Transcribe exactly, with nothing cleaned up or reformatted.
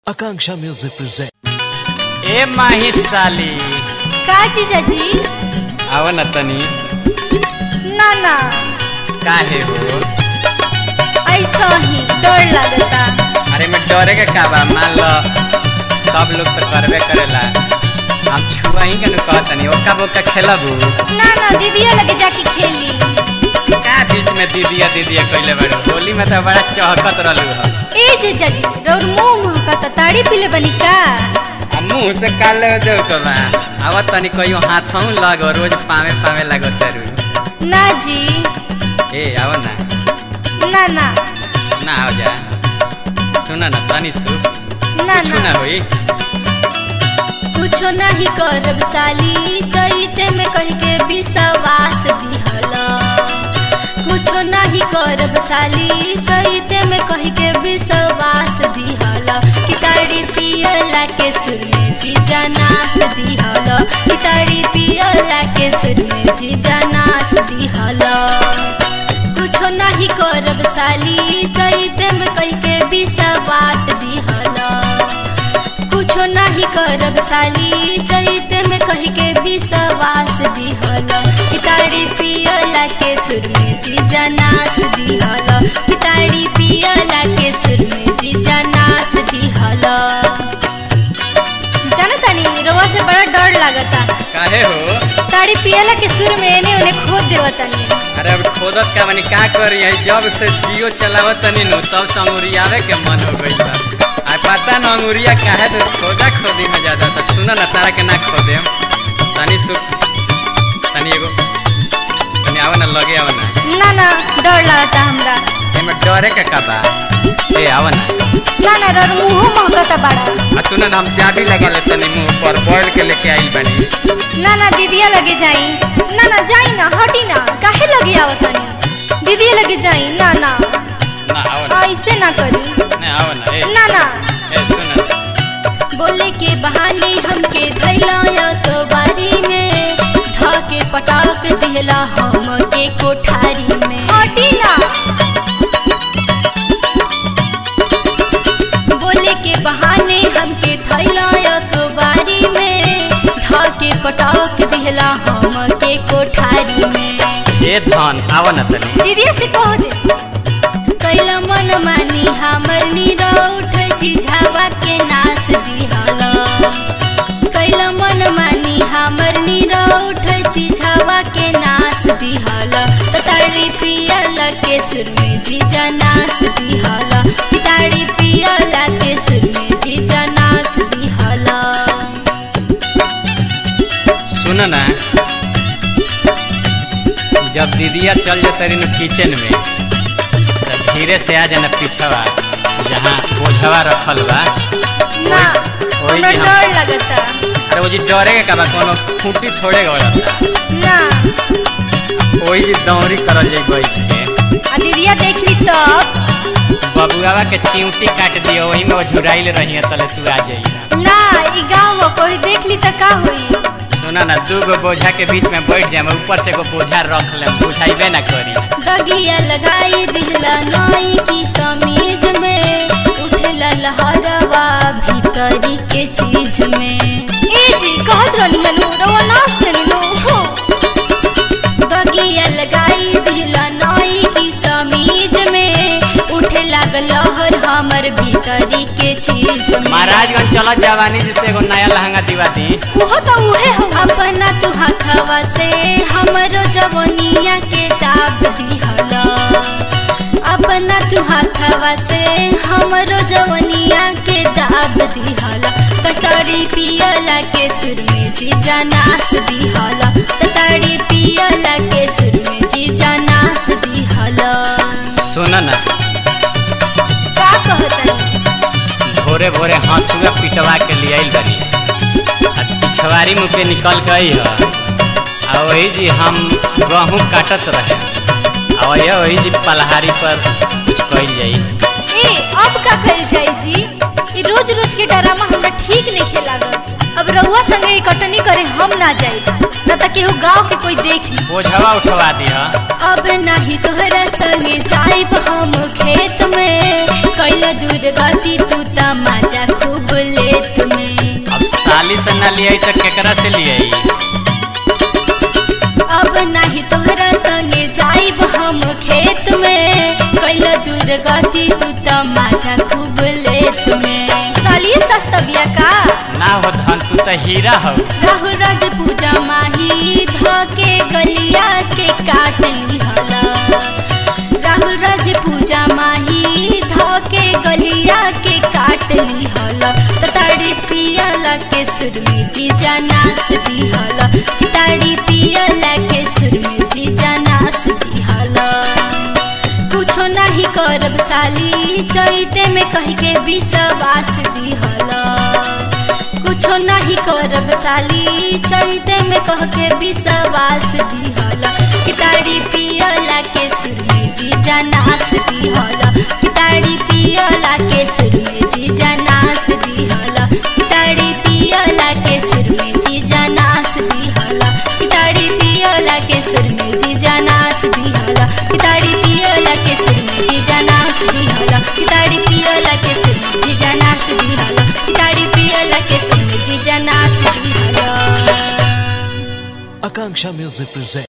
आकांक्षा music present. ए माही साली का जीजाजी? आव न तनी। ना ना काहे हो? ऐसा ही डर लगता। अरे मैं डरे के का बा, मान लो सब लोग तो करबे करेला, हम छुआ ही के न कहतनी ओका बोका खेलबू। ना ना दीदिया लगे जाके खेली। का बीच में दीदिया दीदिया कइले बाड़ू, होली में तो बड़ा चहकत रहलू ह। ए जीजाजी रोड मुंह महकता, ताड़ी पीले बनी का? मुंह से काले दे तो बा, आवत तनी कहियो हाथों लग रोज पावे पावे लागत रू। ना जी। ए आव ना। ना ना ना हो जा, सुना ना तनी सु। ना कुछ ना होई। कुछो नहीं करब साली, चैते में कह के विश्वास दिहला। कुछो नहीं करब साली, चैते में कह के विश्वास दिहला। किताड़ी पियला के सुर में जीजा नाच दिहला। किताड़ी पियला के सुर में जीजा नाच दिहला। कुछो नहीं करब साली, चैते में कह के विश्वास दिहला। कुछो नहीं करब साली, चैते में कह के विश्वास दिहला। किताड़ी पियला के सुर में जीजा नाच दिहला। किताड़ी पियला के सुर में जीजा नाच दिहला। जानता नहीं रोवा से बड़ा डर लागता। काहे हो? ताड़ी पियला के सुर में एने ओने खोद देवता नहीं। अरे अब खोदत का मनी का करी है, जब से जियो चलावत तनी नु तब से अंगुरियावे के मन हो गई था। आ पता न अंगुरिया काहे तो खोदा खोदी में ज्यादा था। सुना ना तारा के ना खोदे तनी सुख तनी एगो तनी आवा ना लगे आवा ना। ना ना डर लगता हमरा। एमे डरे के का बा? ए आवा ना। ना ना डर मुंह महकता बड़ा। आ सुना ना हम चाबी लगा ले तनी मुंह पर बोल के लेके आई बनी। ना ना दीदिया लगे जाई। ना ना जाई ना, हटी ना, काहे लगे आवतनी? दीदिया लगे जाई। ना ना ना आवा ना। ऐसे ना करी। ना आवा ना। ए ना ना ए सुना बोले के बहाने हमके धैला तो बारी में धाके पटाक दिहला हमके कोठारी में। हटी ना बोले के बहाने हमके धैला तो बारी में धाके पटाक दिहला हमके कोठारी में। ए धन आवा ना तनी। दीदी से कह दे कैला मन मानी हमर निरौठ झिझावा के नाच दिहला। कैला मन मानी हमर निरौठ झिझावा के नाच दिहला। ताड़ी पियला के सुर में जीजा नाच दिहला। ताड़ी पियला के सुर में जीजा नाच दिहला। सुना ना, जब दीदिया चल जाता रही न किचन में तो धीरे से आ जाना पीछवा जहाँ बोझवा रखल बा। ना वही हमरा भी हम- डर लगता। अरे वो जी डरे के का बा, कोनो खूंटी थोड़े गड़ता। ना वही जी दौरी करल जाई बैठ के। आ दीदिया देख ली तब। बबुआवा के चिमटी काट दियो, वही में वो झुराइल रही तले तू आ जाई। ना ई गाँव कोई देख ली तो का हुई? सुना ना, दू गो बोझा के बीच में बैठ जाए, ऊपर से एगो बोझा रख ले, बुझाइबे ना करी। दगिया लगाई दिहला नाई की समीज में उठला लहरवा भीतरी के चीज में। ए जी कहत रहनी हनु रवा नाच देनी नो। दगिया लगाई दिहला नाई की समीज में उठे लागल लहर हमर भीतरी के चीज में। महाराजगंज चला जवानी जिससे एगो नया लहंगा दिवा दी। वो तो उहे हो। अपना तू हथवा से हमरो जवनिया के दाब दिहला। अपना तू हथवा से हमरो जवनिया के दाब दिहला। तताड़ी पियला के सुर में जीजा नाच दिहला। तताड़ी पियला के सुर में जीजा नाच दिहला। सुना ना, का कहतनी? भोरे भोरे हंसुआ पिटवा के लिए आइल बनी, आ पिछवाड़ी मुँह पे निकल गई है। आ वही जी हम गहूँ काटत रहे, आ वही वही जी पलहारी पर कुछ कइल जाई। ए अब का कर जाई जी? ई रोज रोज के ड्रामा हमरा ठीक नहीं खेलागल। अब रउआ संगे कटनी करे हम ना जाई, न त केहू गांव के कोई देख ली। बोझवा उठवा दिया। अब नाही तोहरा संगे जाइब हम खेत में, कैल दूर गति तू त मजा खूब साली से ना लियाई तो केकरा से लियाई? अब नाही तोहरा संगे जाइब हम खेत में, कैला दूर गति तू त माजा खूब लेत में। साली सस्ता बिया का ना हो धन, तू तो हीरा हो। राहुल राज पूजा माही धके गलिया के काट लिहला, राहुल राज पूजा माही धके गलिया के काट लिहला। ताड़ी पियला के सुर में जीजा नाच दिहला, ताड़ी पियला के सुर में जीजा नाच दिहला। कुछो नाही करब साली चैते में कह के विश्वास दिहला, कुछो नाही करब साली चैते में कह के विश्वास दिहला। ताड़ी पियला के सुर में जीजा नाच दिहला, ताड़ी पियला के सुर में जीजा नाच दिहला, ताड़ी पियला के सुर में जीजा नाच दिहला, ताड़ी पियला के सुर में जीजा नाच दिहला, ताड़ी पियला के सुर में जीजा नाच दिहला, ताड़ी पियला के सुर में जीजा नाच दिहला, ताड़ी पियला के सुर में जीजा नाच दिहला। Akanksha Music presents